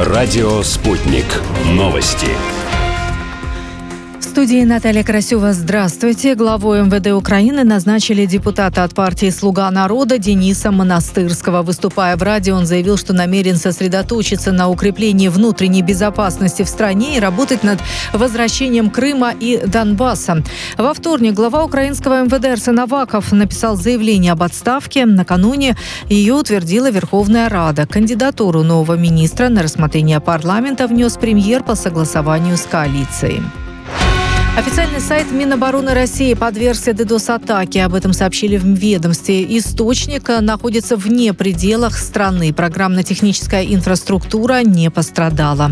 Радио «Спутник». Новости. В студии Наталья Красюва. Здравствуйте. Главой МВД Украины назначили депутата от партии «Слуга народа» Дениса Монастырского. Выступая в радио, он заявил, что намерен сосредоточиться на укреплении внутренней безопасности в стране и работать над возвращением Крыма и Донбасса. Во вторник глава украинского МВД Арсен Аваков написал заявление об отставке. Накануне ее утвердила Верховная Рада. Кандидатуру нового министра на рассмотрение парламента внес премьер по согласованию с коалицией. Официальный сайт Минобороны России подвергся DDoS-атаке. Об этом сообщили в ведомстве. Источник находится вне пределах страны. Программно-техническая инфраструктура не пострадала.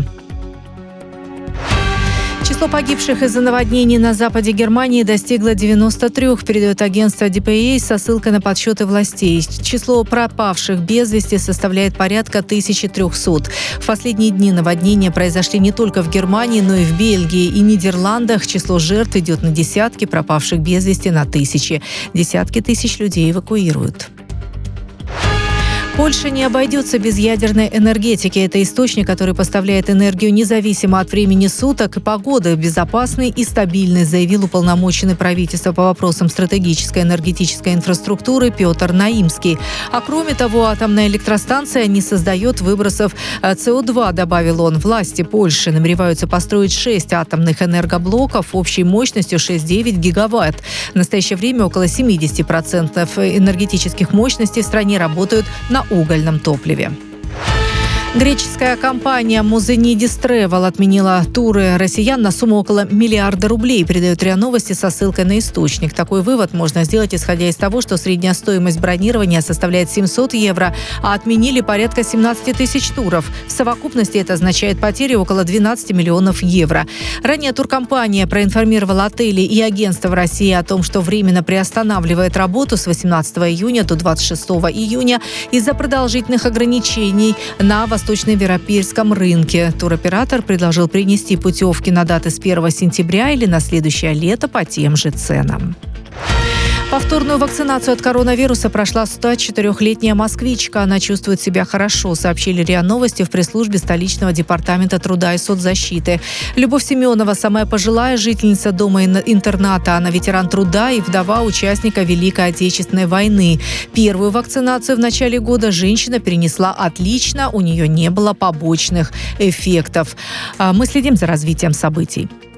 Число погибших из-за наводнений на западе Германии достигло 93, передает агентство DPA со ссылкой на подсчеты властей. Число пропавших без вести составляет порядка 1300. В последние дни наводнения произошли не только в Германии, но и в Бельгии и Нидерландах. Число жертв идет на десятки, пропавших без вести на тысячи. Десятки тысяч людей эвакуируют. Польша не обойдется без ядерной энергетики. Это источник, который поставляет энергию независимо от времени суток и погоды, безопасный и стабильный, заявил уполномоченный правительства по вопросам стратегической энергетической инфраструктуры Петр Наимский. А кроме того, атомная электростанция не создает выбросов СО2, добавил он. Власти Польши намереваются построить 6 атомных энергоблоков общей мощностью 6,9 гигаватт. В настоящее время около 70% энергетических мощностей в стране работают на угольном топливе. Греческая компания «Музенидис Тревел» отменила туры россиян на сумму около 1 миллиарда рублей, передает РИА Новости со ссылкой на источник. Такой вывод можно сделать, исходя из того, что средняя стоимость бронирования составляет 700 евро, а отменили порядка 17 тысяч туров. В совокупности это означает потери около 12 миллионов евро. Ранее туркомпания проинформировала отели и агентства в России о том, что временно приостанавливает работу с 18 июня до 26 июня из-за продолжительных ограничений на восточноевропейском рынке. Туроператор предложил принести путевки на даты с 1 сентября или на следующее лето по тем же ценам. Повторную вакцинацию от коронавируса прошла 104-летняя москвичка. Она чувствует себя хорошо, сообщили РИА Новости в пресс-службе столичного департамента труда и соцзащиты. Любовь Семенова – самая пожилая жительница дома-интерната. Она ветеран труда и вдова участника Великой Отечественной войны. Первую вакцинацию в начале года женщина перенесла отлично, у нее не было побочных эффектов. Мы следим за развитием событий.